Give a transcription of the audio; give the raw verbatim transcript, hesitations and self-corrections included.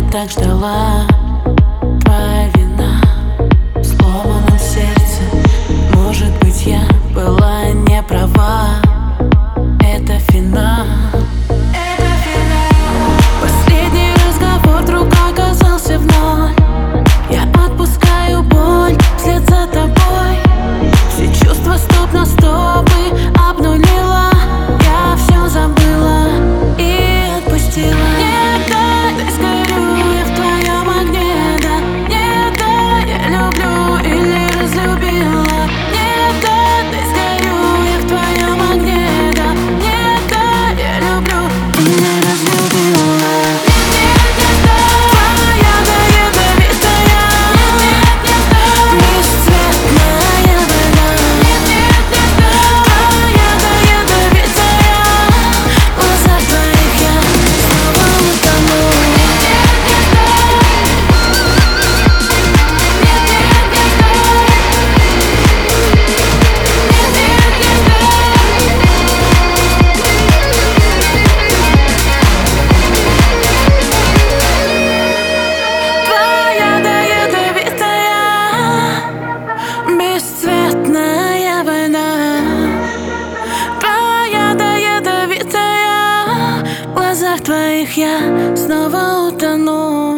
так ждала. Твоя вина в сломанном сердце. Может быть, я была не права. Это финал. Последний разговор вдруг оказался в ноль. Я отпускаю боль вслед за тобой. Все чувства стоп на стопы обнулила. Я все забыла и отпустила. Нет, да, да, сгорю я в твоем огне, да. Нет, да, я люблю или разлюбила. Нет, да, да, сгорю я в твоем огне, да. Нет, да, я люблю или разлюбила. В глазах твоих я снова утону.